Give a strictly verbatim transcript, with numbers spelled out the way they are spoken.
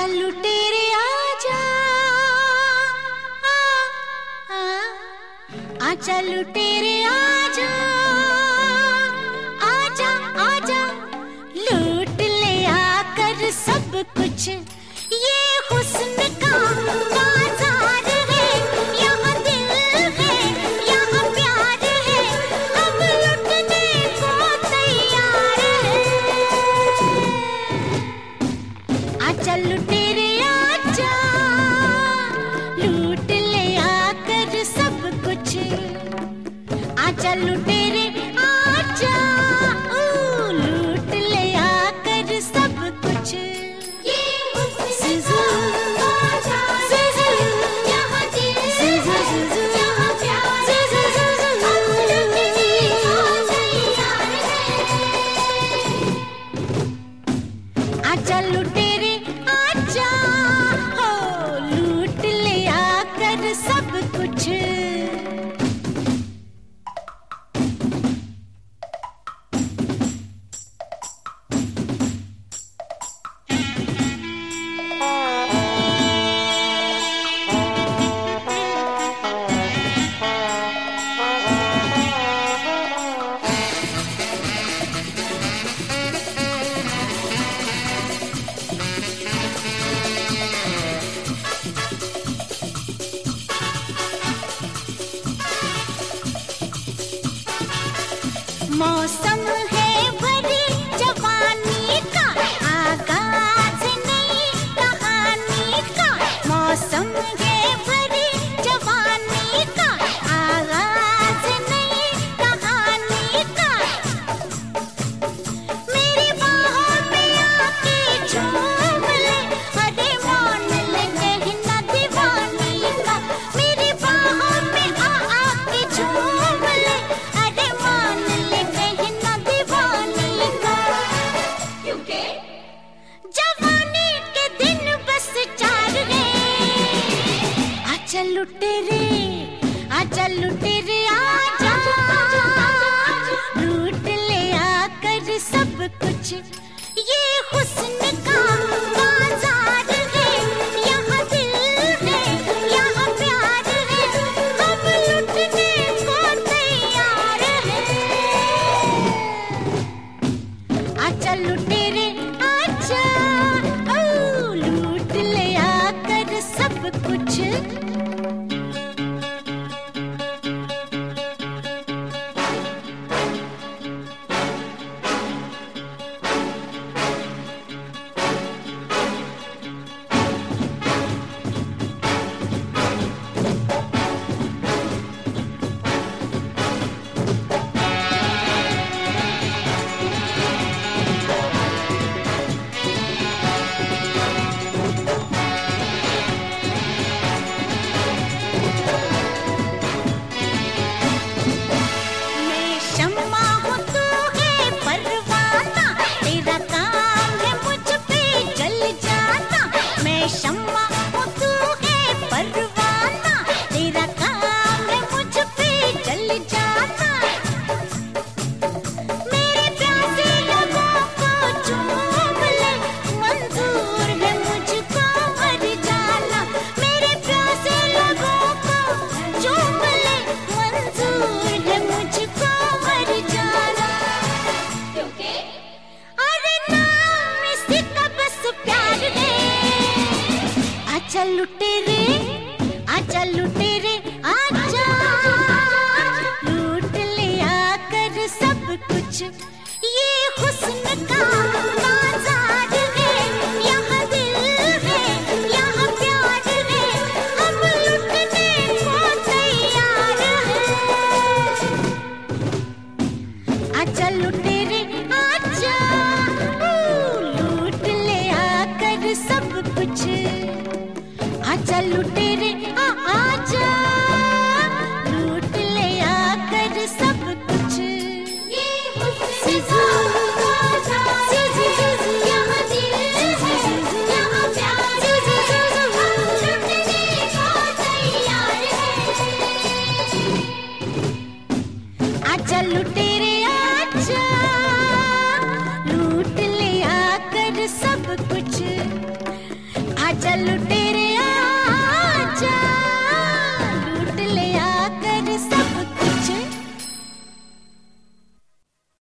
आजा लुटेरे आजा, आ, आ, आजा लुटेरे आजा, आजा आजा लूट ले आकर सब कुछ, ये हुस्न का बाजार है, यहाँ दिल है, यहाँ प्यार है, हम लुटने को तैयार है। आजा लुटेरे आजा, लूट ले आकर सब कुछ, आजा लुटेरे आजा, ओ लूट ले आकर सब कुछ। आजा लुटेरे आजा, हो लूट ले आकर सब कुछ। मौसम है भरी जवानी का, आगाज नई कहानी का, मौसम है भरी जवानी का, आगाज नई कहानी का। मेरी बाहों में आके झूम ले, अरे मान ले कहना दीवानी का, मेरी बाहों में आ आके झूम ले, अरे मान ले कहना दीवानी का। क्योंकि जवानी के दिन बस चार हैं, आजा लुटेरे आजा लुटेरे आजा, लूट ले आकर सब कुछ, ये हुस्न का बाजार है, यहाँ दिल है, यहाँ प्यार है, हम लुटने को तैयार है। आजा लुटेरे आजा, ओ लूट ले आकर सब कुछ। मैं शम्मा हूँ तू है परवाना, तेरा काम है मुझ पे जल जाना। मैं शम्मा हूँ तू है परवाना, तेरा काम है मुझ पे जल जाना। मेरे प्यासे लोगों को चूम ले, मंजूर है मुझको मर जाना। मेरे प्यासे लोगों को चूम ले, मंजूर है मुझको मर जाना। क्योंकि अरे नाम इसका बस प्यार है। आजा लुटेरे आजा लुटेरे आजा, लूट ले आकर सब कुछ, ये हुस्न का बाजार है, यहाँ दिल है, यहाँ प्यार है, हम लुटने को तैयार है। आजा लुटेरे आजा, ओ लूट ले आकर सब कुछ, आजा लुटेरे आ आजा, लूट ले आकर सब कुछ। ये हुस्न का बाजार है, यहाँ दिल है, यहाँ प्यार है, हम लुटने को तैयार है। आजा लुटेरे आजा, लूट ले आकर सब कुछ, तेरे